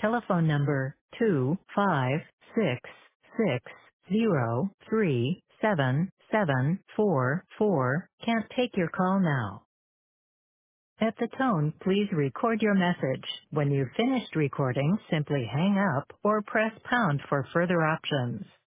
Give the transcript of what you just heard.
Telephone number 25660377744 can't take your call now. At the tone, please record your message. When you've finished recording, simply hang up or press pound for further options.